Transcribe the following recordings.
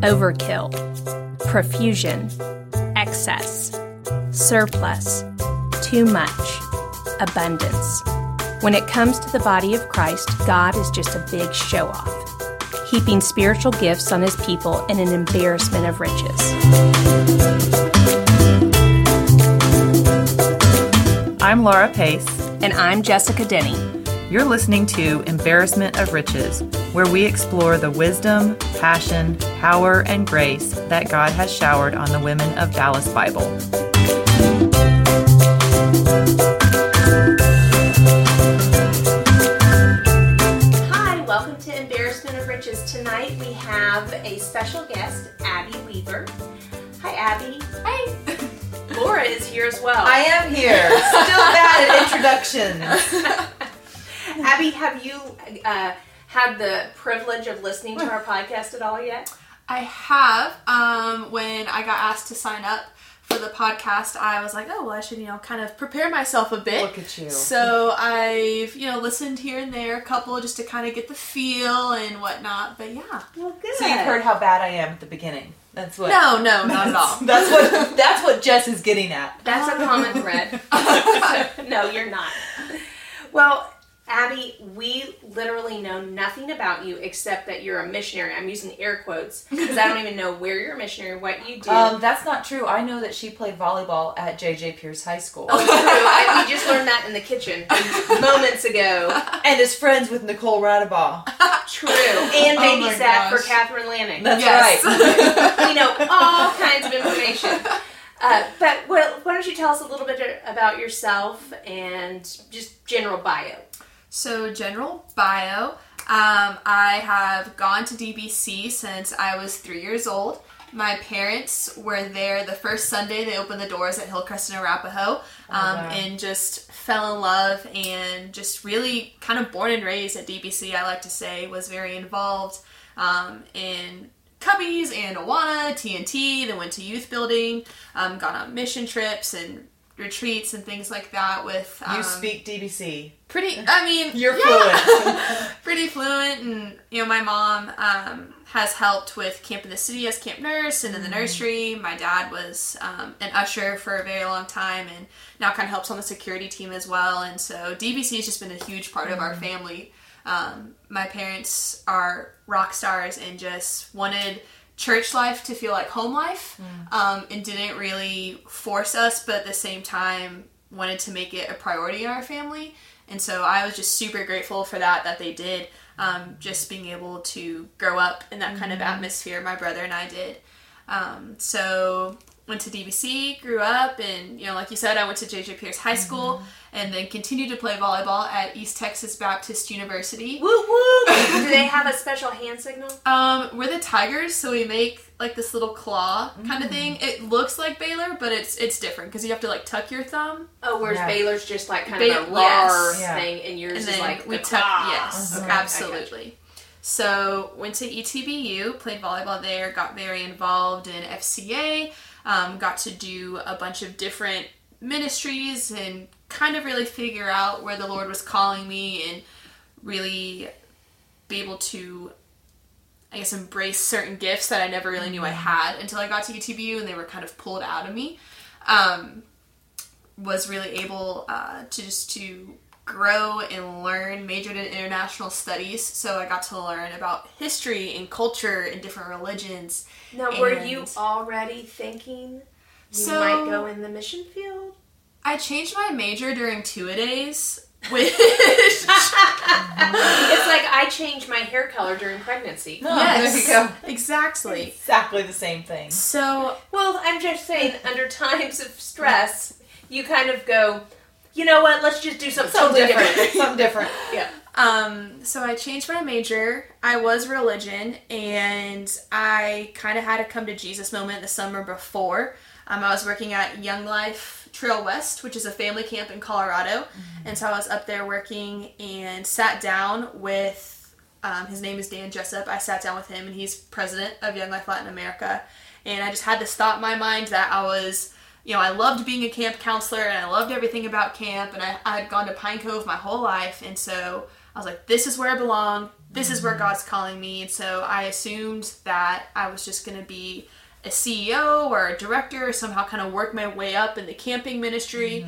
overkill, profusion, excess, surplus, too much, abundance. When it comes to the body of Christ, God is just a big show-off, heaping spiritual gifts on his people in an embarrassment of riches. I'm Laura Pace. And I'm Jessica Denny. You're listening to Embarrassment of Riches, where we explore the wisdom, passion, power, and grace that God has showered on the women of Dallas Bible. Hi, welcome to Embarrassment of Riches. Tonight we have a special guest, Abby Weaver. Hi, Abby. Hi. Laura is here as well. I am here. Still bad at introductions. Abby, have you had the privilege of listening to our podcast at all yet? I have. When I got asked to sign up for the podcast, I was like, oh, well, I should, kind of prepare myself a bit. Look at you. So I've, listened here and there, a couple, just to kind of get the feel and whatnot. But yeah. Well, good. So you've heard how bad I am at the beginning. That's what. No, not at all. That's what Jess is getting at. That's a common thread. No, you're not. Well, Abby, we literally know nothing about you except that you're a missionary. I'm using air quotes because I don't even know where you're a missionary, what you do. That's not true. I know that she played volleyball at J.J. Pierce High School. Oh, true. We just learned that in the kitchen moments ago. And is friends with Nicole Radabaugh. True. And babysat for gosh. Catherine Lanning. That's Yes. right. We know all kinds of information. But why don't you tell us a little bit about yourself and just general bio? So, general bio, I have gone to DBC since I was 3 years old. My parents were there the first Sunday they opened the doors at Hillcrest and Arapahoe, wow. and just fell in love and just really kind of born and raised at DBC, I like to say, was very involved in Cubbies and Awana, TNT, then went to youth building, gone on mission trips and retreats and things like that with... You speak DBC. You're fluent. Pretty fluent, and, my mom has helped with Camp in the City as camp nurse and in the nursery. My dad was an usher for a very long time and now kind of helps on the security team as well, and so DBC has just been a huge part of our family. My parents are rock stars and just wanted church life to feel like home life, and didn't really force us, but at the same time wanted to make it a priority in our family. And so I was just super grateful for that they did, just being able to grow up in that kind of atmosphere. My brother and I did. So went to DBC, grew up, and, like you said, I went to J.J. Pierce High School, and then continued to play volleyball at East Texas Baptist University. Woo woo! Do they have a special hand signal? We're the Tigers, so we make like this little claw kind of thing. It looks like Baylor, but it's different because you have to like tuck your thumb. Oh, whereas Yeah. Baylor's just like kind of a raw thing, and yours And is then like we the tuck. claw. Yes, Okay, absolutely. So went to ETBU, played volleyball there, got very involved in FCA, got to do a bunch of different ministries and kind of really figure out where the Lord was calling me and really be able to, I guess, embrace certain gifts that I never really knew I had until I got to UTBU and they were kind of pulled out of me. Was really able to grow and learn, majored in international studies, so I got to learn about history and culture and different religions. Now, were you already thinking you might go in the mission field? I changed my major during two-a-days, which... It's like I changed my hair color during pregnancy. No, Yes, there you go. exactly. Exactly the same thing. So, Well, I'm just saying, under times of stress, you kind of go, you know what, let's just do something totally different. Something different. Yeah. so I changed my major. I was religion, and I kind of had a come to Jesus moment the summer before. I was working at Young Life Trail West, which is a family camp in Colorado, and so I was up there working and sat down with, his name is Dan Jessup. I sat down with him, and he's president of Young Life Latin America, and I just had this thought in my mind that I was, I loved being a camp counselor, and I loved everything about camp, and I had gone to Pine Cove my whole life, and so I was like, this is where I belong. This is where God's calling me. And so I assumed that I was just going to be a CEO or a director, or somehow kind of work my way up in the camping ministry.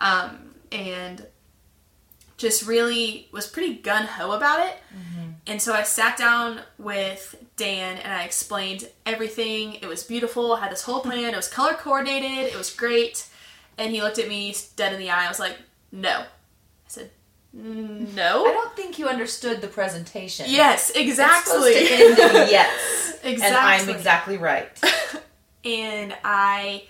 And just really was pretty gung-ho about it. And so I sat down with Dan and I explained everything. It was beautiful. I had this whole plan. It was color coordinated. It was great. And he looked at me dead in the eye. I was like, no. I said, no. I don't think you understood the presentation. Yes, exactly. It's supposed to end in yes. Exactly. And I'm exactly right. And I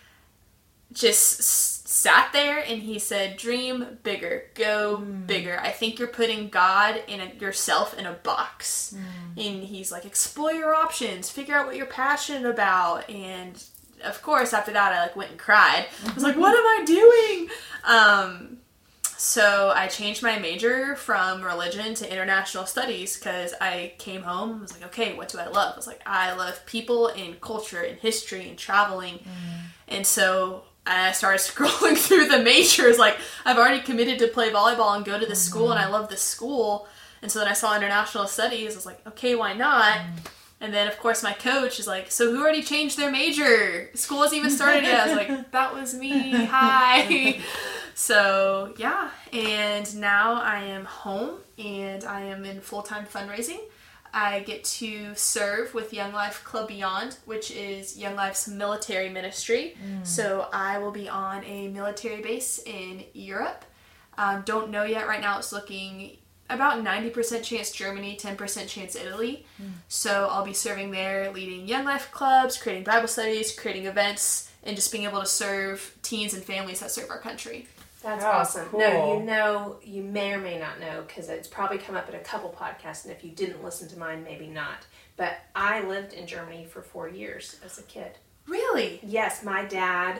just sat there and he said, dream bigger, go bigger. I think you're putting God and yourself in a box. And he's like, explore your options, figure out what you're passionate about. And of course, after that, I went and cried. I was like, what am I doing? So I changed my major from religion to international studies because I came home and was like, okay, what do I love? I was like, I love people and culture and history and traveling. And so I started scrolling through the majors. Like, I've already committed to play volleyball and go to this school, and I love this school. And so then I saw international studies. I was like, okay, why not? And then, of course, my coach is like, so who already changed their major? School hasn't even started yet. I was like, that was me. Hi. So, yeah. And now I am home, and I am in full-time fundraising. I get to serve with Young Life Club Beyond, which is Young Life's military ministry. So I will be on a military base in Europe. Don't know yet. Right now it's looking about 90% chance Germany, 10% chance Italy. So I'll be serving there, leading Young Life clubs, creating Bible studies, creating events, and just being able to serve teens and families that serve our country. That's Oh, awesome. cool. No, you may or may not know, because it's probably come up in a couple podcasts, and if you didn't listen to mine, maybe not. But I lived in Germany for 4 years as a kid. Really? Yes, my dad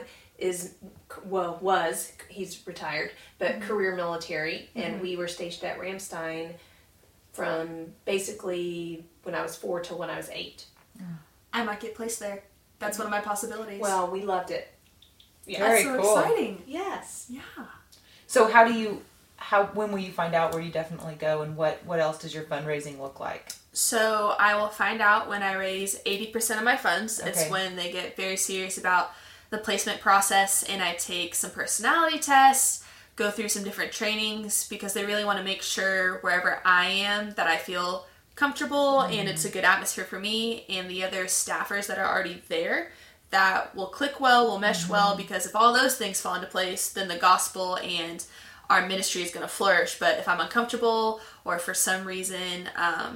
he's retired, but career military, and we were stationed at Ramstein from basically when I was 4 till when I was 8. I might get placed there. That's one of my possibilities. Well, we loved it. yeah, very that's so cool. exciting. Yes. Yeah. So when will you find out where you definitely go, and what else does your fundraising look like? So I will find out when I raise 80% of my funds. Okay. It's when they get very serious about the placement process, and I take some personality tests, go through some different trainings, because they really want to make sure wherever I am that I feel comfortable and it's a good atmosphere for me and the other staffers that are already there, that will click well, will mesh well, because if all those things fall into place, then the gospel and our ministry is going to flourish. But if I'm uncomfortable, or for some reason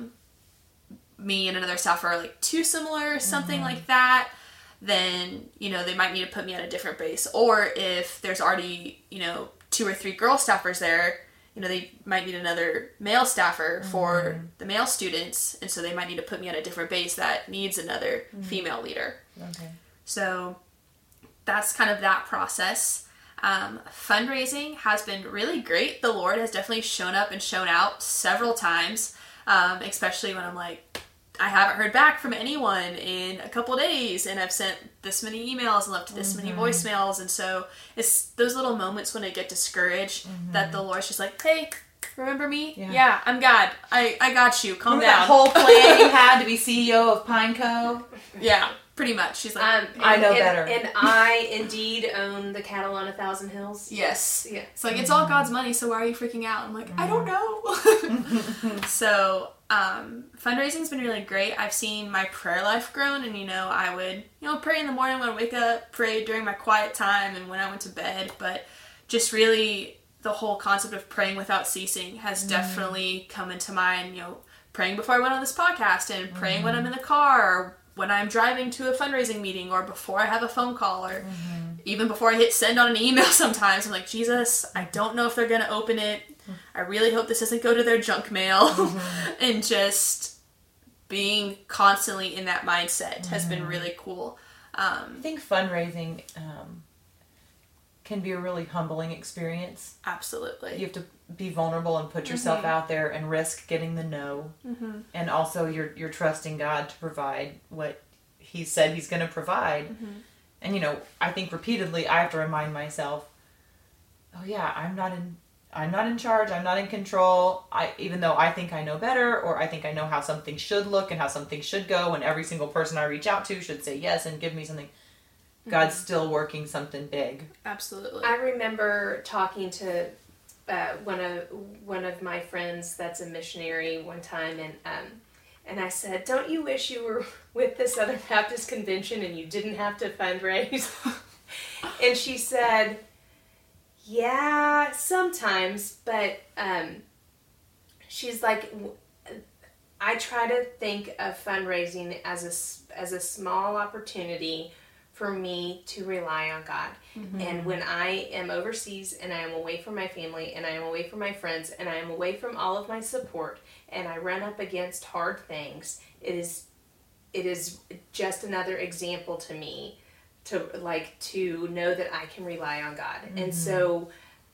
me and another staffer are too similar, something like that, then they might need to put me at a different base. Or if there's already 2 or 3 girl staffers there, they might need another male staffer for the male students, and so they might need to put me at a different base that needs another female leader. Okay. So that's kind of that process. Fundraising has been really great. The Lord has definitely shown up and shown out several times, especially when I'm like, I haven't heard back from anyone in a couple days, and I've sent this many emails and left this many voicemails. And so it's those little moments when I get discouraged that the Lord's just like, hey, remember me? Yeah, I'm God. I got you. Calm Remember down. that whole plan you had to be CEO of Pineco? Yeah, pretty much. She's like, I know better. And I indeed own the cattle on 1,000 hills. yes. Yeah. It's like, it's all God's money, so why are you freaking out? I'm like, I don't know. So, fundraising's been really great. I've seen my prayer life grown, and I would, pray in the morning when I wake up, pray during my quiet time and when I went to bed, but just really the whole concept of praying without ceasing has definitely come into mind, praying before I went on this podcast, and praying when I'm in the car, or when I'm driving to a fundraising meeting, or before I have a phone call, or even before I hit send on an email sometimes. I'm like, Jesus, I don't know if they're going to open it. I really hope this doesn't go to their junk mail. And just being constantly in that mindset has been really cool. I think fundraising can be a really humbling experience. Absolutely. You have to be vulnerable and put yourself out there and risk getting the no. And also you're trusting God to provide what He said He's going to provide. And I think repeatedly I have to remind myself, oh yeah, I'm not in I'm not in charge, I'm not in control, even though I think I know better, or I think I know how something should look and how something should go, and every single person I reach out to should say yes and give me something. God's still working something big. Absolutely. I remember talking to one of my friends that's a missionary one time, and I said, "Don't you wish you were with the Southern Baptist Convention and you didn't have to fundraise?" And she said, "Yeah, sometimes, but she's like, I try to think of fundraising as a small opportunity for me to rely on God. Mm-hmm. And when I am overseas and I am away from my family and I am away from my friends and I am away from all of my support and I run up against hard things, it is just another example to me to know that I can rely on God." Mm-hmm. And so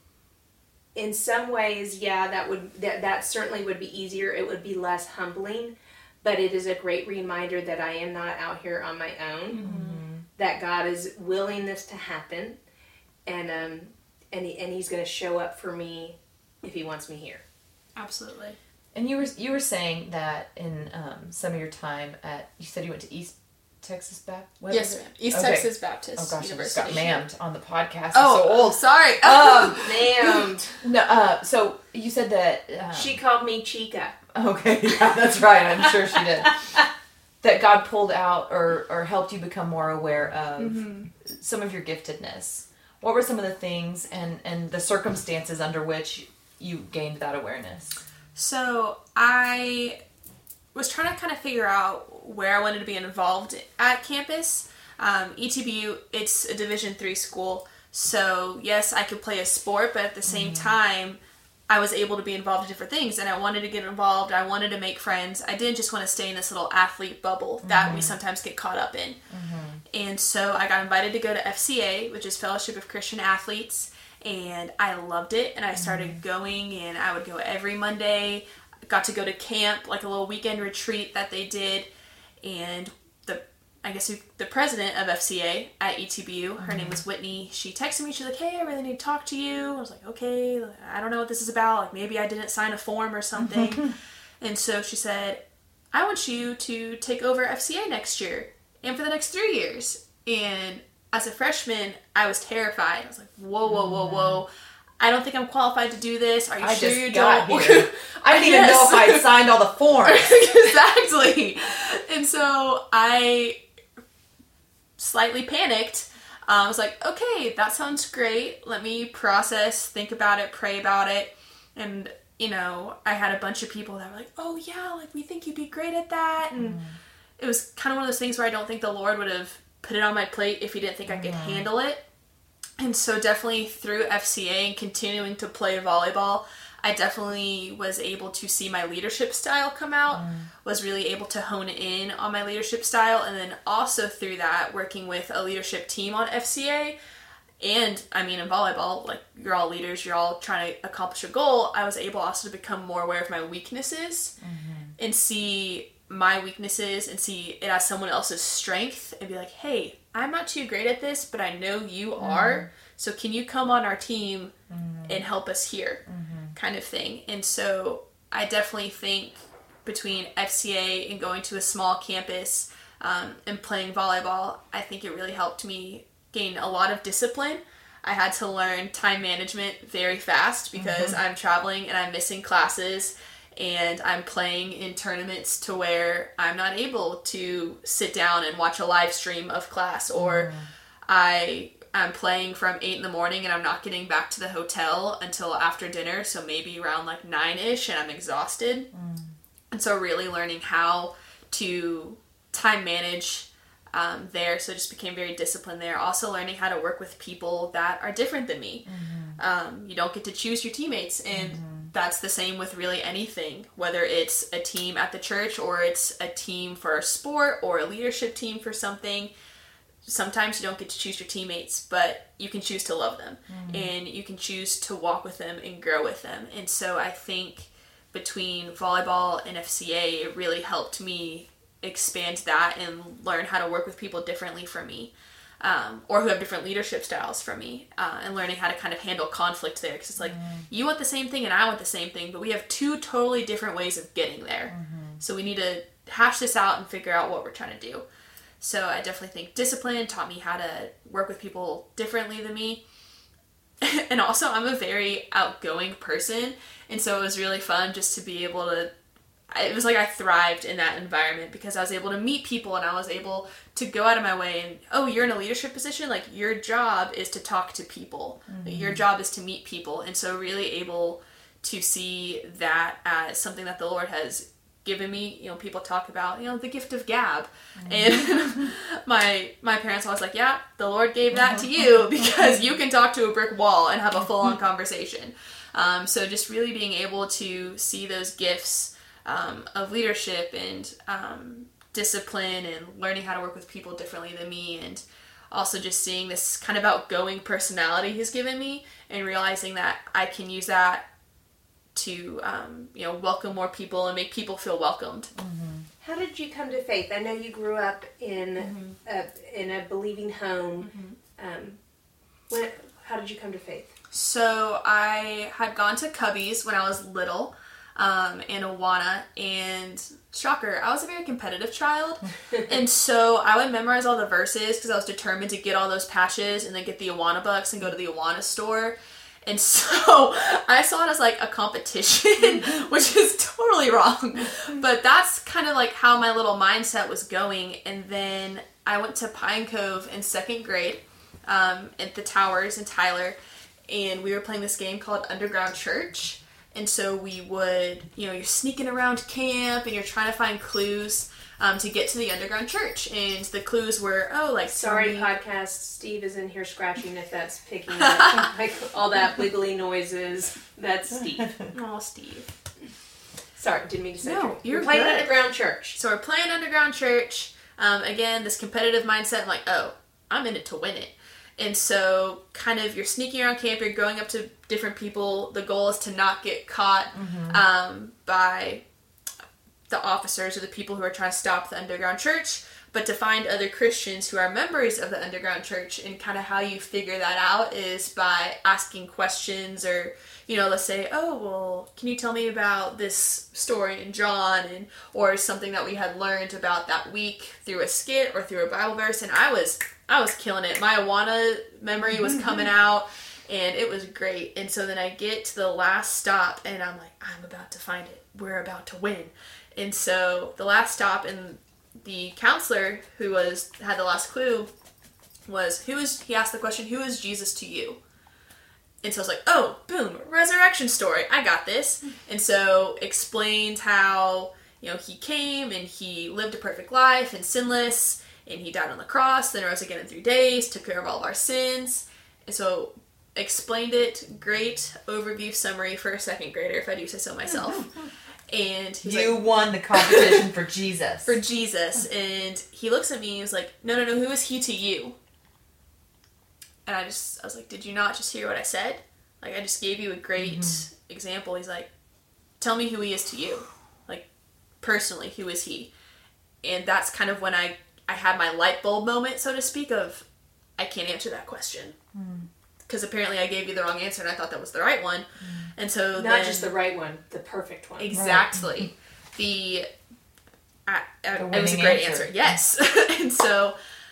in some ways, that certainly would be easier. It would be less humbling, but it is a great reminder that I am not out here on my own. Mm-hmm. That God is willing this to happen, and He's going to show up for me if He wants me here. Absolutely. And you were saying that in some of your time you said you went to East Texas Baptist? Yes, ma'am. East Texas Baptist University. I just got mammed on the podcast. Oh, so old. Sorry. Mammed. No. So you said that she called me Chica. Okay, yeah, that's right. I'm sure she did. That God pulled out or helped you become more aware of some of your giftedness. What were some of the things and the circumstances under which you gained that awareness? So I was trying to kind of figure out where I wanted to be involved at campus. ETBU, it's a Division III school. So yes, I could play a sport, but at the same time, I was able to be involved in different things, and I wanted to get involved. I wanted to make friends. I didn't just want to stay in this little athlete bubble that we sometimes get caught up in. And so I got invited to go to FCA, which is Fellowship of Christian Athletes, and I loved it. And I started going, and I would go every Monday. Got to go to camp, like a little weekend retreat that they did. And the president of FCA at ETBU, her name was Whitney, she texted me, she's like, "Hey, I really need to talk to you." I was like, "Okay, I don't know what this is about, like maybe I didn't sign a form or something." And so she said, "I want you to take over FCA next year and for the next 3 years." And as a freshman, I was terrified. I was like, whoa. I don't think I'm qualified to do this. Are you sure you don't? I didn't even know if I'd signed all the forms. Exactly. And so I slightly panicked. I was like, okay, that sounds great. Let me process, think about it, pray about it. And, I had a bunch of people that were like, "Oh yeah, like we think you'd be great at that." And it was kind of one of those things where I don't think the Lord would have put it on my plate if He didn't think I could handle it. And so definitely through FCA and continuing to play volleyball, I definitely was able to see my leadership style come out, was really able to hone in on my leadership style, and then also through that, working with a leadership team on FCA, and in volleyball, like you're all leaders, you're all trying to accomplish a goal, I was able also to become more aware of my weaknesses and see my weaknesses and see it as someone else's strength and be like, "Hey, I'm not too great at this, but I know you are, so can you come on our team and help us here?" kind of thing. And so I definitely think between FCA and going to a small campus and playing volleyball, I think it really helped me gain a lot of discipline. I had to learn time management very fast because I'm traveling and I'm missing classes and I'm playing in tournaments to where I'm not able to sit down and watch a live stream of class, or I'm playing from 8 a.m. and I'm not getting back to the hotel until after dinner, so maybe around like 9-ish, and I'm exhausted. And so really learning how to time manage there, so just became very disciplined there. Also learning how to work with people that are different than me. You don't get to choose your teammates, and that's the same with really anything, whether it's a team at the church or it's a team for a sport or a leadership team for something. Sometimes you don't get to choose your teammates, but you can choose to love them and you can choose to walk with them and grow with them. And so I think between volleyball and FCA, it really helped me expand that and learn how to work with people differently from me. or who have different leadership styles from me, and learning how to kind of handle conflict there. Because it's like, you want the same thing and I want the same thing, but we have two totally different ways of getting there. So we need to hash this out and figure out what we're trying to do. So I definitely think discipline taught me how to work with people differently than me. And also, I'm a very outgoing person, and so it was really fun just to be able to, it was like I thrived in that environment because I was able to meet people and I was able to go out of my way and, oh, you're in a leadership position? Like, your job is to talk to people. Like, your job is to meet people. And so really able to see that as something that the Lord has given me. You know, people talk about, you know, the gift of gab. And my parents always like, yeah, the Lord gave that to you because you can talk to a brick wall and have a full-on conversation. So just really being able to see those gifts of leadership and discipline and learning how to work with people differently than me, and also just seeing this kind of outgoing personality he's given me and realizing that I can use that to welcome more people and make people feel welcomed. How did you come to faith? I know you grew up in a believing home. How did you come to faith? So I had gone to Cubby's when I was little, in Awana, and shocker, I was a very competitive child, and so I would memorize all the verses because I was determined to get all those patches and then get the Awana bucks and go to the Awana store. And so I saw it as like a competition, which is totally wrong. But that's kind of like how my little mindset was going. And then I went to Pine Cove in 2nd grade at the Towers in Tyler. And we were playing this game called Underground Church. And so we would, you're sneaking around camp and you're trying to find clues to get to the underground church. And the clues were, sorry, podcast, Steve is in here scratching if that's picking up like all that wiggly noises. That's Steve. Oh, Steve. Sorry, didn't mean to say No, you're playing good. Underground Church. So we're playing Underground Church. Again, this competitive mindset. I'm like, oh, I'm in it to win it. And so kind of you're sneaking around camp, you're going up to different people. The goal is to not get caught by the officers or the people who are trying to stop the underground church, but to find other Christians who are members of the underground church. And kind of how you figure that out is by asking questions, or, let's say, oh, well, can you tell me about this story in John, or something that we had learned about that week through a skit or through a Bible verse. And I was killing it. My Awana memory was coming out, and it was great. And so then I get to the last stop, and I'm like, I'm about to find it. We're about to win. And so the last stop, and the counselor who had the last clue was, he asked the question, who is Jesus to you? And so I was like, oh, boom, resurrection story. I got this. And so explained how, he came and he lived a perfect life and sinless, and he died on the cross, then rose again in 3 days, took care of all of our sins. And so explained it. Great overview summary for a 2nd grader, if I do say so myself. And he was you won the competition for Jesus. For Jesus. And he looks at me and he was like, no, who is he to you? And I was like, did you not just hear what I said? Like, I just gave you a great example. He's like, tell me who he is to you. Like, personally, who is he? And that's kind of when I had my light bulb moment, so to speak, of, I can't answer that question. Because apparently I gave you the wrong answer and I thought that was the right one. And so Not just the right one, the perfect one. Exactly. Right. It was a great answer. Yes. And so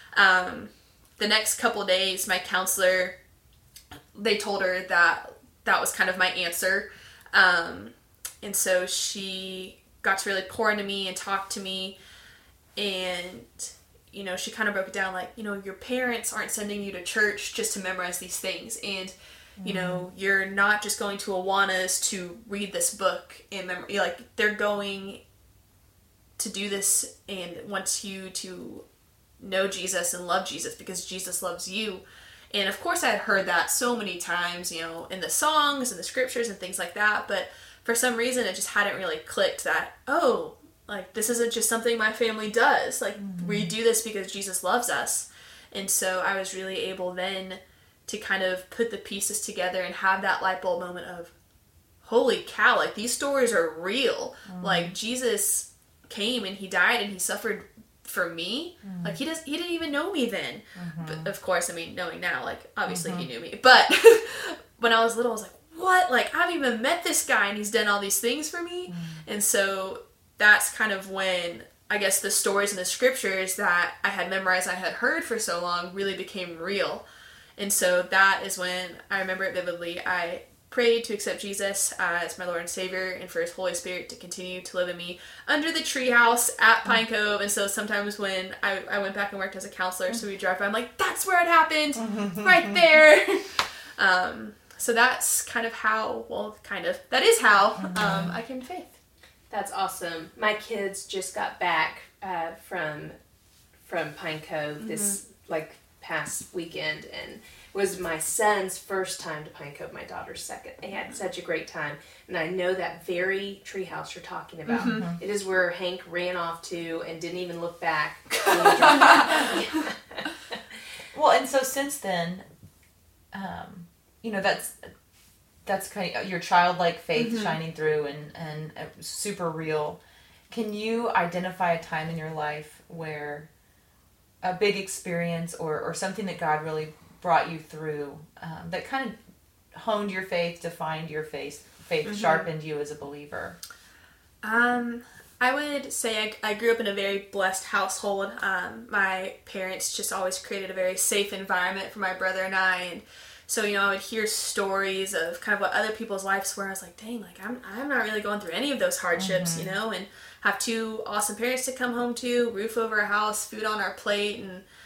the next couple of days, my counselor, they told her that was kind of my answer. And so she got to really pour into me and talk to me. And, she kind of broke it down like, your parents aren't sending you to church just to memorize these things. And, you're not just going to Awanas to read this book and they're going to do this and want you to know Jesus and love Jesus because Jesus loves you. And of course I had heard that so many times, in the songs and the scriptures and things like that. But for some reason it just hadn't really clicked that, oh, this isn't just something my family does. We do this because Jesus loves us. And so I was really able then to kind of put the pieces together and have that light bulb moment of, holy cow, these stories are real. Jesus came and he died and he suffered for me. Like, he didn't even know me then. But of course, I mean, knowing now, like, obviously he knew me. But when I was little, I was like, what? Like, I haven't even met this guy, and he's done all these things for me. And so that's kind of when, I guess, the stories in the scriptures that I had memorized, I had heard for so long, really became real. And so that is when I remember it vividly. I prayed to accept Jesus as my Lord and Savior, and for His Holy Spirit to continue to live in me under the treehouse at Pine Cove. And so sometimes when I went back and worked as a counselor, so we drive by, I'm like, that's where it happened, right there. So that's kind of how, that is how I came to faith. That's awesome. My kids just got back from Pine Cove this past weekend, and it was my son's first time to Pine Cove, my daughter's second. They had such a great time, and I know that very treehouse you're talking about. It is where Hank ran off to and didn't even look back. Well, and so since then, that's kind of your childlike faith shining through and super real. Can you identify a time in your life where a big experience or something that God really brought you through that kind of honed your faith, defined your faith, sharpened you as a believer? I would say I grew up in a very blessed household. My parents just always created a very safe environment for my brother and I, and so, I would hear stories of kind of what other people's lives were. I was like, dang, like I'm not really going through any of those hardships, and have two awesome parents to come home to, roof over our house, food on our plate,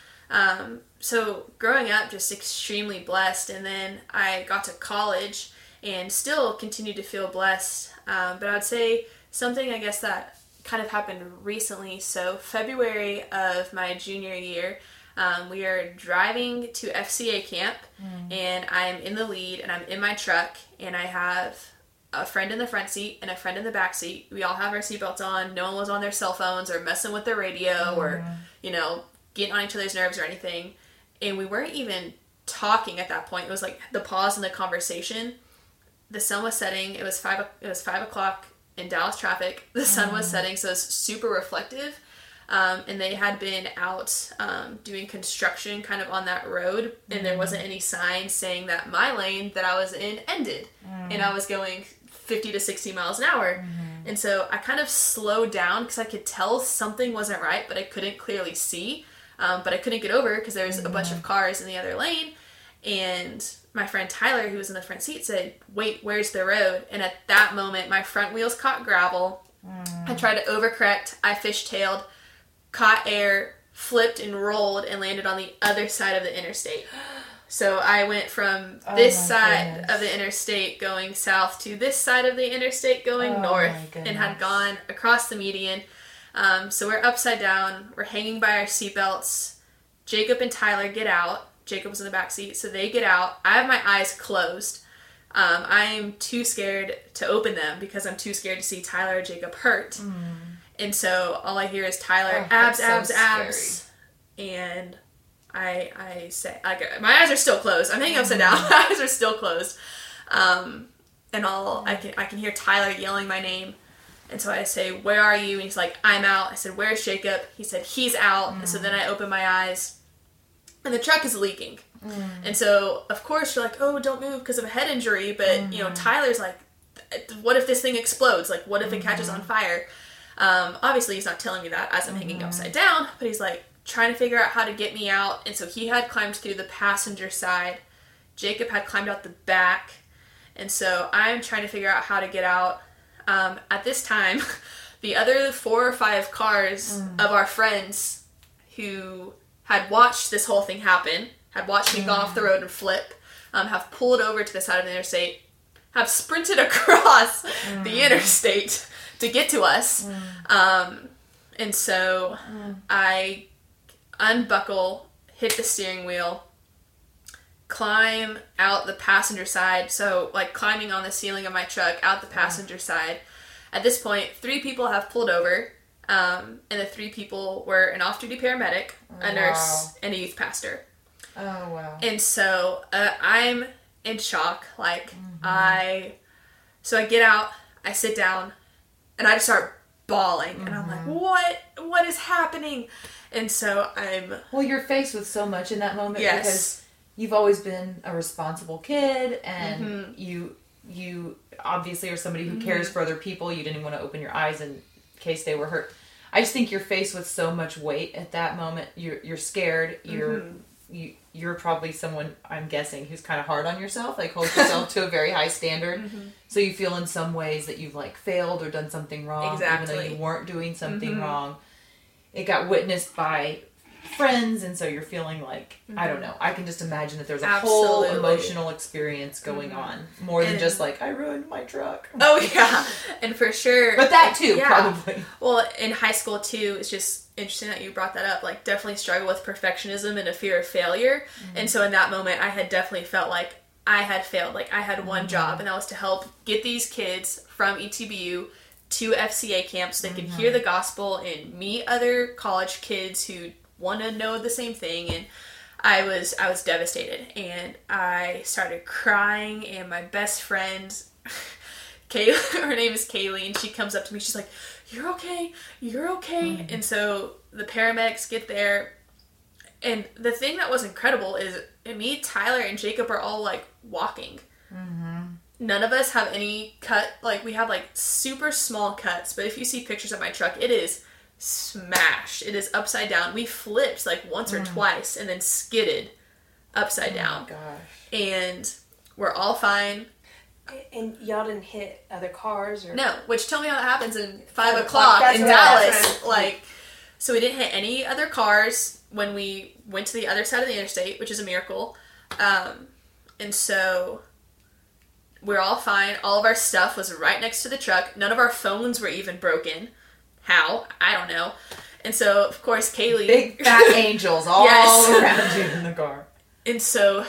and so growing up, just extremely blessed. And then I got to college and still continued to feel blessed. But I would say something, I guess, that kind of happened recently. So February of my junior year, we are driving to FCA camp, and I'm in the lead, and I'm in my truck, and I have a friend in the front seat and a friend in the back seat. We all have our seatbelts on. No one was on their cell phones or messing with their radio or, getting on each other's nerves or anything. And we weren't even talking at that point. It was like the pause in the conversation. The sun was setting. It was 5 o'clock in Dallas traffic. The sun was setting, so it was super reflective. And they had been out doing construction kind of on that road, and there wasn't any sign saying that my lane that I was in ended, and I was going 50 to 60 miles an hour. And so I kind of slowed down because I could tell something wasn't right, but I couldn't clearly see. But I couldn't get over because there was a bunch of cars in the other lane. And my friend Tyler, who was in the front seat, said, wait, where's the road? And at that moment, my front wheels caught gravel. I tried to overcorrect. I fishtailed, caught air, flipped and rolled, and landed on the other side of the interstate. So I went from this side of the interstate going south to this side of the interstate going north, and had gone across the median. So we're upside down. We're hanging by our seatbelts. Jacob and Tyler get out. Jacob was in the back seat, so they get out. I have my eyes closed. I'm too scared to open them because I'm too scared to see Tyler or Jacob hurt. And so all I hear is Tyler, abs. And I say, my eyes are still closed. I'm hanging upside down. My eyes are still closed. And I can hear Tyler yelling my name. And so I say, where are you? And he's like, I'm out. I said, where's Jacob? He said, he's out. And so then I open my eyes, and the truck is leaking. And so, of course, you're like, oh, don't move because of a head injury. But, Tyler's like, what if this thing explodes? Like, what if it catches on fire? Obviously, he's not telling me that as I'm hanging upside down, but he's like trying to figure out how to get me out. And so he had climbed through the passenger side. Jacob had climbed out the back. And so I'm trying to figure out how to get out. At this time, the other 4 or 5 cars of our friends who had watched this whole thing happen, had watched me go off the road and flip, have pulled over to the side of the interstate, have sprinted across the interstate to get to us. And so I unbuckle, hit the steering wheel, climb out the passenger side, so like climbing on the ceiling of my truck out the passenger side. At this point, 3 people have pulled over, and the 3 people were an off-duty paramedic, a nurse, and a youth pastor. Oh, wow. And so I'm in shock. Like, So I get out, I sit down, and I just start bawling. And I'm like, what is happening? And so Well, you're faced with so much in that moment Yes. because you've always been a responsible kid, and you obviously are somebody who cares for other people. You didn't want to open your eyes in case they were hurt. I just think you're faced with so much weight at that moment. You're scared. You're probably someone, I'm guessing, who's kind of hard on yourself, like holds yourself to a very high standard. So you feel in some ways that you've like failed or done something wrong, Exactly. even though you weren't doing something wrong. It got witnessed by friends, and so you're feeling like, I don't know, I can just imagine that there's a whole Absolutely. emotional experience going on, more than just like, I ruined my truck. Oh yeah, and for sure. But that too, Yeah. probably. Well, in high school too, it's just interesting that you brought that up. Like, definitely struggle with perfectionism and a fear of failure. And so in that moment, I had definitely felt like I had failed. Like, I had one job, and that was to help get these kids from ETBU to FCA camp so they could hear the gospel and meet other college kids who want to know the same thing. And I was devastated, and I started crying, and my best friend her name is Kaylee, and she comes up to me, she's like, you're okay, and so the paramedics get there, and the thing that was incredible is me, Tyler, and Jacob are all like walking. None of us have any cut, like we have like super small cuts, but if you see pictures of my truck, it is smashed. It is upside down. We flipped like once or twice and then skidded upside down. Gosh. And we're all fine. And y'all didn't hit other cars or No, which tell me how that happens in 5 5 o'clock That's in right, Dallas. that's right. Like, so we didn't hit any other cars when we went to the other side of the interstate, which is a miracle. And so we're all fine. All of our stuff was right next to the truck. None of our phones were even broken. How? I don't know. And so, of course, Kaylee... Big fat angels all Yes. around you in the car. And so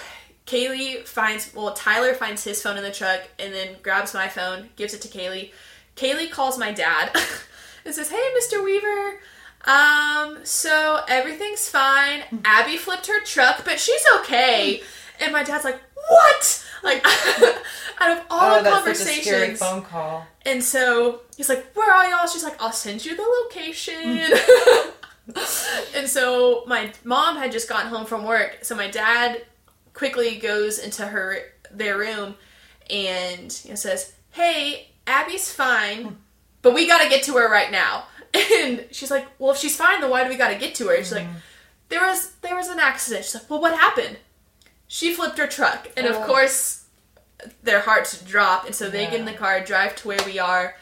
Tyler finds his phone in the truck and then grabs my phone, gives it to Kaylee. Kaylee calls my dad and says, hey, Mr. Weaver, so everything's fine. Abby flipped her truck, but she's okay. And my dad's like, what? Like, out of all the that's conversations. such a scary phone call. And so he's like, where are y'all? She's like, I'll send you the location. And so my mom had just gotten home from work. So my dad quickly goes into their room and says, hey, Abby's fine, but we got to get to her right now. And she's like, well, if she's fine, then why do we got to get to her? And she's like, there was an accident. She's like, well, what happened? She flipped her truck. And of course, their hearts drop. And so they get in the car, drive to where we are.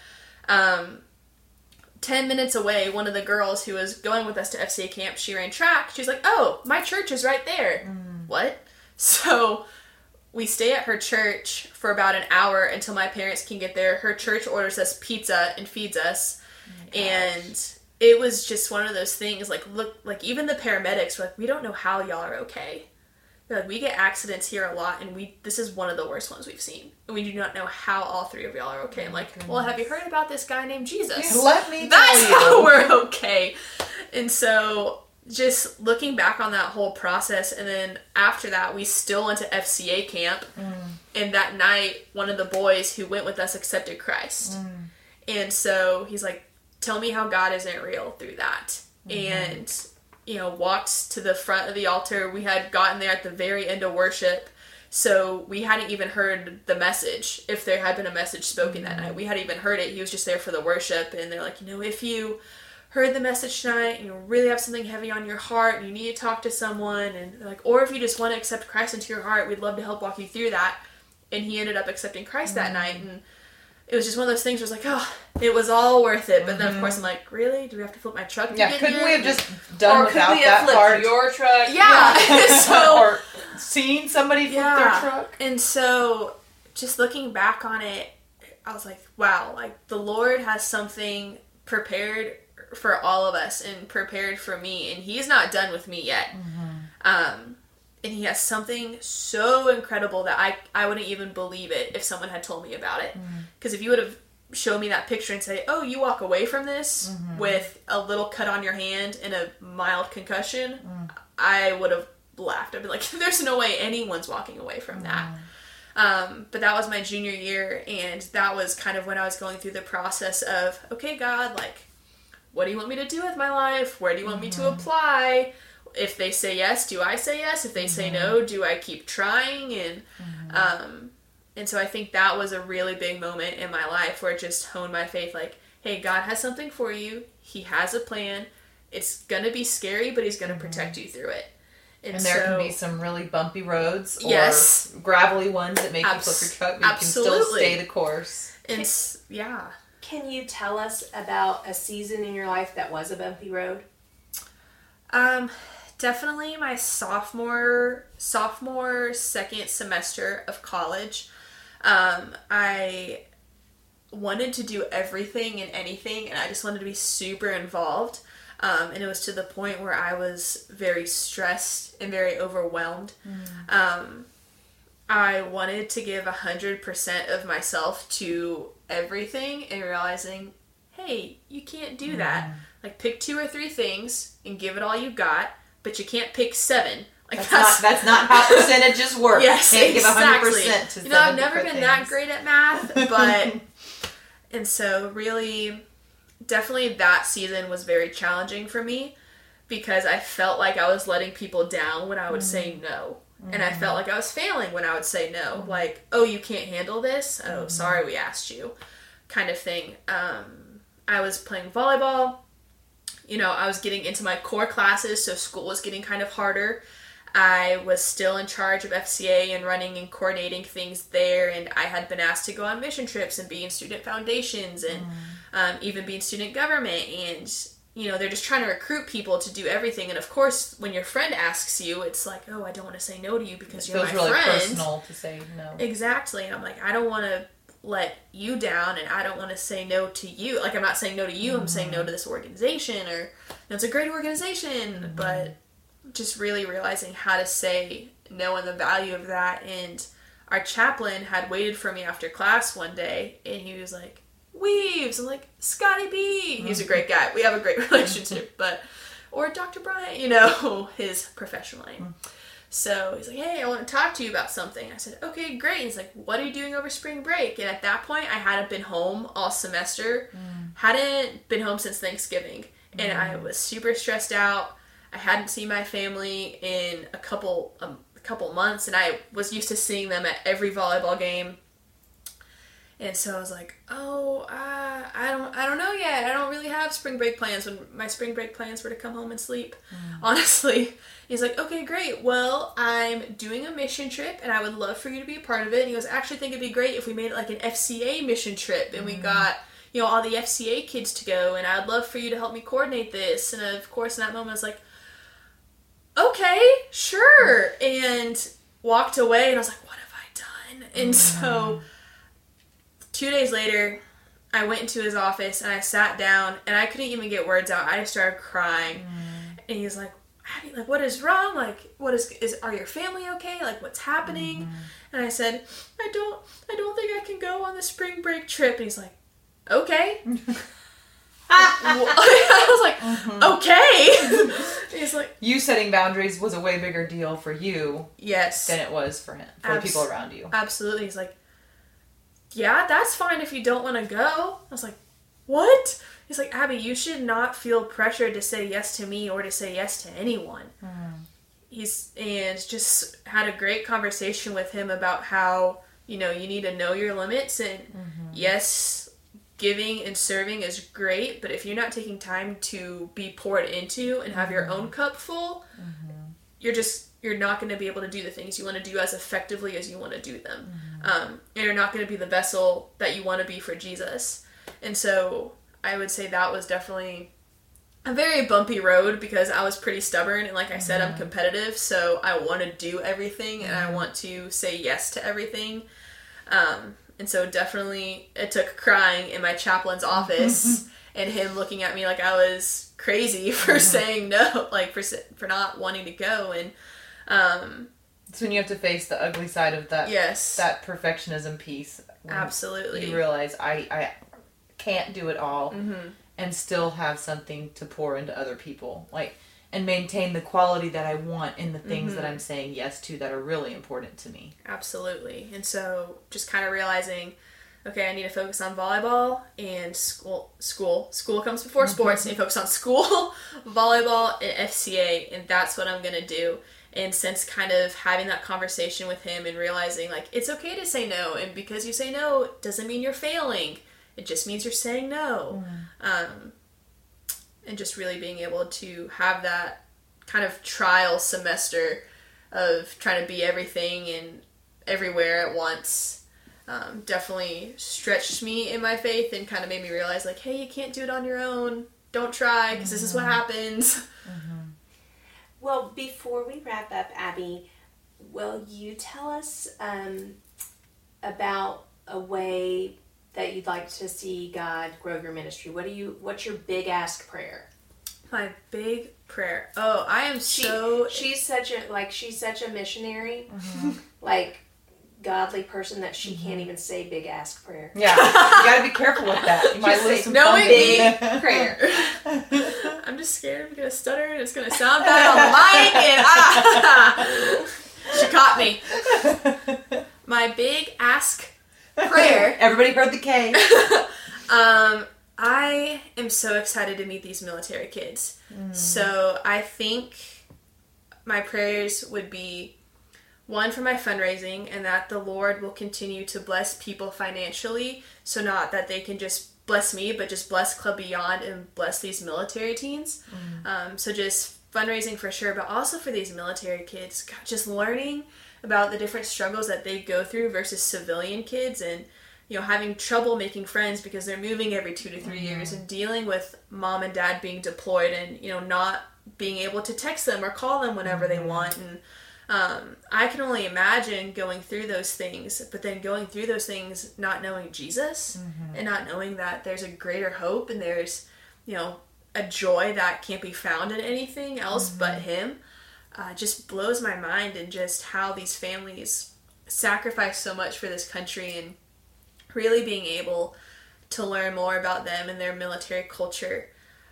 10 minutes away, one of the girls who was going with us to FCA camp, she ran track. She's like, oh, my church is right there. What? So we stay at her church for about an hour until my parents can get there. Her church orders us pizza and feeds us. And it was just one of those things, like, look, like, even the paramedics were like, we don't know how y'all are okay. They're like, we get accidents here a lot, and this is one of the worst ones we've seen. And we do not know how all three of y'all are okay. I'm like, well, have you heard about this guy named Jesus? Let me That's tell you. how we're okay. And so, just looking back on that whole process, and then after that, we still went to FCA camp. And that night, one of the boys who went with us accepted Christ. And so, he's like, tell me how God isn't real through that. And walked to the front of the altar. We had gotten there at the very end of worship, so we hadn't even heard the message. If there had been a message spoken that night, we hadn't even heard it. He was just there for the worship, and they're like, if you heard the message tonight and you really have something heavy on your heart and you need to talk to someone, and they're like, or if you just want to accept Christ into your heart, we'd love to help walk you through that. And he ended up accepting Christ that night, and it was just one of those things where it's like, oh, it was all worth it. But then, of course, I'm like, really? Do we have to flip my truck to get here? Couldn't we have just done or without could we have that flipped part? your truck? Yeah. So, or seen somebody flip their truck? And so, just looking back on it, I was like, wow, like, the Lord has something prepared for all of us and prepared for me. And he's not done with me yet. And he has something so incredible that I wouldn't even believe it if someone had told me about it. Because if you would have showed me that picture and say, oh, you walk away from this with a little cut on your hand and a mild concussion, I would have laughed. I'd be like, there's no way anyone's walking away from that. But that was my junior year, and that was kind of when I was going through the process of, okay, God, like, what do you want me to do with my life? Where do you want me to apply? If they say yes, do I say yes? If they say no, do I keep trying? And so I think that was a really big moment in my life where it just honed my faith, like, hey, God has something for you. He has a plan. It's going to be scary, but he's going to protect you through it. And there can be some really bumpy roads or Yes. gravelly ones that make you flip your truck, but you can still stay the course. Yeah. Can you tell us about a season in your life that was a bumpy road? Definitely my sophomore second semester of college. I wanted to do everything and anything, and I just wanted to be super involved. And it was to the point where I was very stressed and very overwhelmed. I wanted to give 100% of myself to everything, and realizing, hey, you can't do that. Like, pick 2 or 3 things and give it all you got, but you can't pick 7. Like, that's not how percentages work. Yes, you can't exactly. give 100% to 7 I've never been things. that great at math, but and so really, definitely that season was very challenging for me because I felt like I was letting people down when I would say no. And I felt like I was failing when I would say no. Like, oh, you can't handle this? Oh, sorry we asked you. Kind of thing. I was playing volleyball. I was getting into my core classes, so school was getting kind of harder. I was still in charge of FCA and running and coordinating things there, and I had been asked to go on mission trips and be in student foundations and even be in student government. And, they're just trying to recruit people to do everything. And, of course, when your friend asks you, it's like, oh, I don't want to say no to you because you're my friend. It feels really personal to say no. Exactly. And I'm like, I don't want to let you down, and I don't want to say no to you. Like, I'm not saying no to you, I'm saying no to this organization, or it's a great organization, but just really realizing how to say no and the value of that. And our chaplain had waited for me after class one day, and he was like, Weaves. I'm like, Scotty B. He's a great guy. We have a great relationship, or Dr. Bryant, his professional name. So he's like, hey, I want to talk to you about something. I said, okay, great. He's like, what are you doing over spring break? And at that point, I hadn't been home all semester. Hadn't been home since Thanksgiving. And I was super stressed out. I hadn't seen my family in a couple months, and I was used to seeing them at every volleyball game. And so I was like, I don't know yet. I don't really have spring break plans. When my spring break plans were to come home and sleep, honestly. He's like, okay, great. Well, I'm doing a mission trip, and I would love for you to be a part of it. And he goes, I actually think it'd be great if we made it like an FCA mission trip, and we got, all the FCA kids to go, and I'd love for you to help me coordinate this. And of course, in that moment, I was like, okay, sure. And walked away, and I was like, what have I done? And so 2 days later, I went into his office, and I sat down, and I couldn't even get words out. I just started crying. And he was like, Abby, like, what is wrong? Like, are your family okay? Like, what's happening? And I said, I don't think I can go on the spring break trip. And he's like, okay. I was like, okay. He's like, you setting boundaries was a way bigger deal for you yes, than it was for him, for the people around you. Absolutely. He's like, yeah, that's fine if you don't want to go. I was like, what? He's like, Abby, you should not feel pressured to say yes to me or to say yes to anyone. And just had a great conversation with him about how, you need to know your limits, and yes, giving and serving is great, but if you're not taking time to be poured into and have your own cup full, you're not going to be able to do the things you want to do as effectively as you want to do them. And you're not going to be the vessel that you want to be for Jesus. And so I would say that was definitely a very bumpy road because I was pretty stubborn. And like I said, I'm competitive. So I want to do everything and I want to say yes to everything. And so definitely it took crying in my chaplain's office and him looking at me like I was crazy for saying no, like for not wanting to go. And it's when you have to face the ugly side of that. Yes. That perfectionism piece. Absolutely. You realize I can't do it all and still have something to pour into other people. And maintain the quality that I want in the things that I'm saying yes to that are really important to me. Absolutely. And so just kind of realizing okay, I need to focus on volleyball and school. School comes before sports. I need to focus on school, volleyball, and FCA, and that's what I'm going to do. And since kind of having that conversation with him and realizing, like, it's okay to say no, and because you say no doesn't mean you're failing. It just means you're saying no. And just really being able to have that kind of trial semester of trying to be everything and everywhere at once definitely stretched me in my faith and kind of made me realize, like, hey, you can't do it on your own. Don't try, because this is what happens. Well, before we wrap up, Abby, will you tell us about a way that you'd like to see God grow your ministry? What's your big ask prayer? My big prayer. Oh, I am she's such a missionary, like godly person that she can't even say big ask prayer. Yeah, you gotta be careful with that. You might lose some big prayer. I'm just scared I'm gonna stutter and it's gonna sound bad on the mic and she caught me. My big ask prayer. Everybody heard the K. I am so excited to meet these military kids. So I think my prayers would be, one, for my fundraising, and that the Lord will continue to bless people financially, so not that they can just bless me, but just bless Club Beyond and bless these military teens. So just fundraising for sure, but also for these military kids, God, just learning about the different struggles that they go through versus civilian kids, and having trouble making friends because they're moving every 2 to 3 years, and dealing with mom and dad being deployed and not being able to text them or call them whenever they want. And I can only imagine going through those things, but then going through those things not knowing Jesus and not knowing that there's a greater hope and there's a joy that can't be found in anything else but him, just blows my mind. And just how these families sacrifice so much for this country, and really being able to learn more about them and their military culture.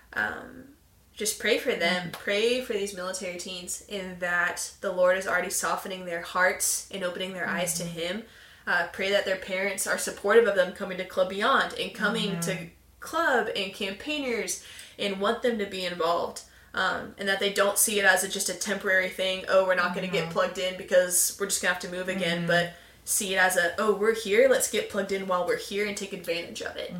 Just pray for them. Pray for these military teens, in that the Lord is already softening their hearts and opening their eyes to him. Pray that their parents are supportive of them coming to Club Beyond and coming to club and campaigners and want them to be involved. And that they don't see it as just a temporary thing. Oh, we're not going to get plugged in because we're just going to have to move again. But see it as we're here, let's get plugged in while we're here and take advantage of it.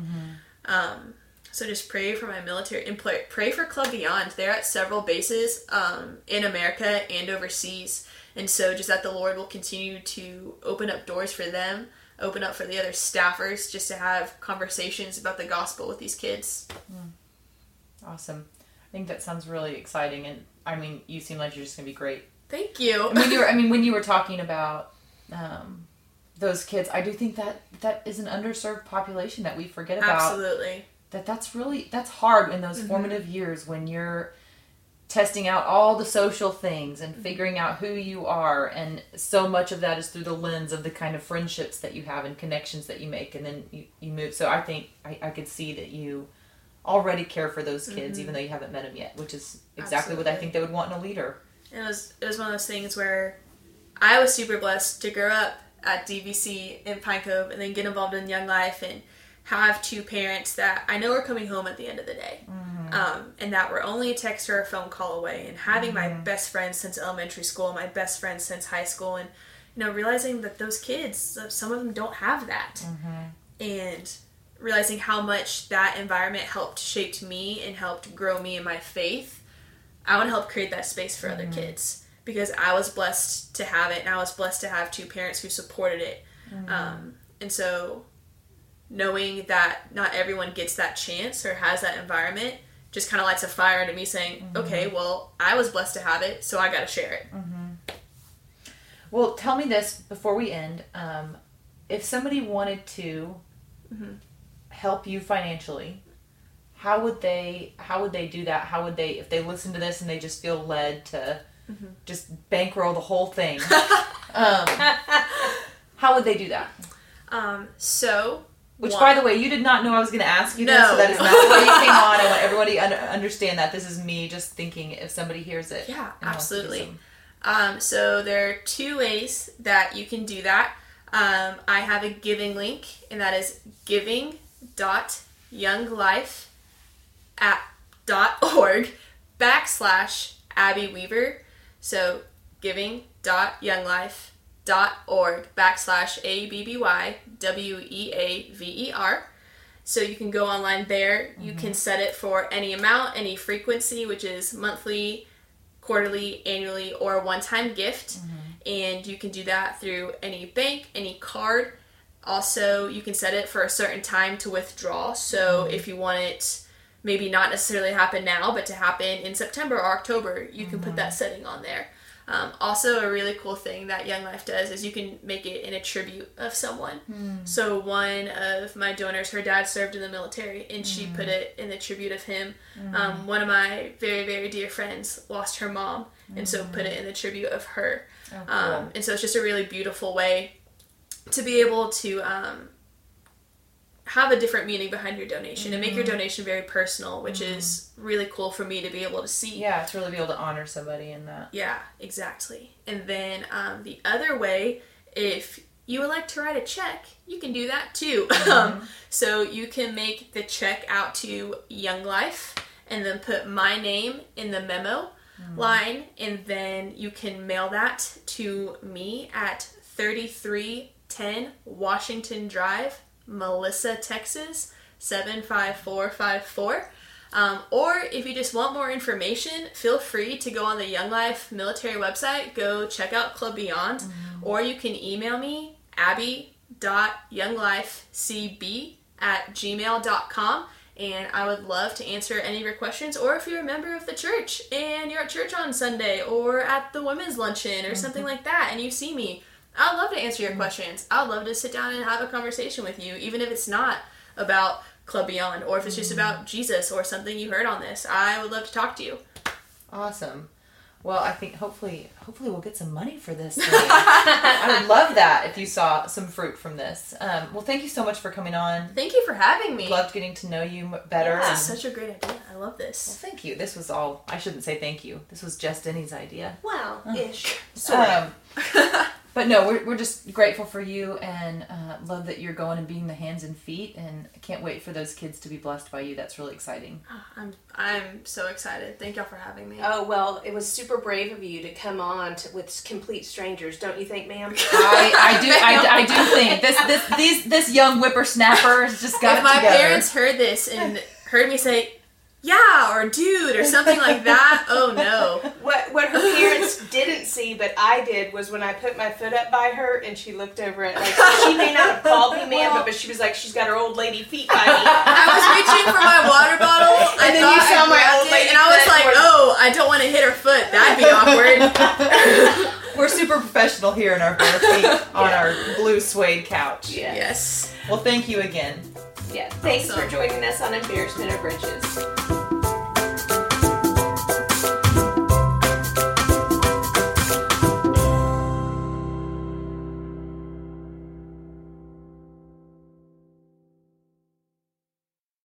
So just pray for my military, and pray for Club Beyond. They're at several bases in America and overseas. And so just that the Lord will continue to open up doors for them, open up for the other staffers, just to have conversations about the gospel with these kids. Awesome. I think that sounds really exciting. And I mean, you seem like you're just going to be great. Thank you. When you were talking about those kids, I do think that is an underserved population that we forget about. Absolutely. That's hard in those formative years when you're testing out all the social things and figuring out who you are, and so much of that is through the lens of the kind of friendships that you have and connections that you make, and then you move. So I think I could see that you already care for those kids, even though you haven't met them yet, which is exactly what I think they would want in a leader. It was one of those things where I was super blessed to grow up at DVC in Pine Cove and then get involved in Young Life and have two parents that I know are coming home at the end of the day. And that were only a text or a phone call away, and having my best friends since elementary school, my best friends since high school, and realizing that those kids, some of them don't have that. And realizing how much that environment helped shape me and helped grow me in my faith. I want to help create that space for other kids, because I was blessed to have it, and I was blessed to have two parents who supported it. And so knowing that not everyone gets that chance or has that environment just kind of lights a fire into me, saying, okay, well, I was blessed to have it, so I got to share it. Well, tell me this before we end. If somebody wanted to help you financially, how would they do that? How would they, if they listen to this and they just feel led to just bankroll the whole thing, how would they do that? By the way, you did not know I was going to ask you this, so that is not why you came on. I want everybody to understand that. This is me just thinking if somebody hears it. Yeah, absolutely. So there are two ways that you can do that. I have a giving link, and that is giving.younglife.org/Abby Weaver. So giving.younglife.org/ABBYWEAVER. So you can go online there. You can set it for any amount, any frequency, which is monthly, quarterly, annually, or a one-time gift. And you can do that through any bank, any card. Also, you can set it for a certain time to withdraw. So if you want it maybe not necessarily happen now, but to happen in September or October, you can put that setting on there. Also, a really cool thing that Young Life does is you can make it in a tribute of someone. So one of my donors, her dad served in the military, and she put it in the tribute of him. One of my very, very dear friends lost her mom, and so put it in the tribute of her. Oh, cool. And so it's just a really beautiful way to be able to have a different meaning behind your donation and make your donation very personal, which is really cool for me to be able to see. Yeah, to really be able to honor somebody in that. Yeah, exactly. And then the other way, if you would like to write a check, you can do that too. So you can make the check out to Young Life and then put my name in the memo line, and then you can mail that to me at 3310 Washington Drive, Melissa, Texas, 75454. Or if you just want more information, feel free to go on the Young Life military website, go check out Club Beyond, or you can email me, abby.younglifecb@gmail.com, and I would love to answer any of your questions. Or if you're a member of the church and you're at church on Sunday or at the women's luncheon or something like that and you see me, I'd love to answer your questions. I'd love to sit down and have a conversation with you, even if it's not about Club Beyond or if it's just about Jesus or something you heard on this. I would love to talk to you. Awesome. Well, I think hopefully we'll get some money for this thing. I would love that if you saw some fruit from this. Well, thank you so much for coming on. Thank you for having me. Loved getting to know you better. Yeah, such a great idea. I love this. Well, thank you. This was all, I shouldn't say thank you. This was just Denny's idea. Well, ish. But no, we're just grateful for you and love that you're going and being the hands and feet, and I can't wait for those kids to be blessed by you. That's really exciting. I'm so excited. Thank y'all for having me. Oh, well, it was super brave of you to come on with complete strangers, don't you think, ma'am? I do think this young whippersnapper has just got if it my together. parents heard this and heard me say, yeah, or dude, or something like that, oh no. What her parents didn't see, but I did, was when I put my foot up by her and she looked over it, like, she may not have called me ma'am, but she was like, she's got her old lady feet by me. I was reaching for my water bottle, And then you saw my old lady and I was foot like, oh, I don't want to hit her foot. That'd be awkward. We're super professional here in our bare feet on our blue suede couch. Yes. Well, thank you again. Yeah, thanks for joining us on Embarrassment of Riches.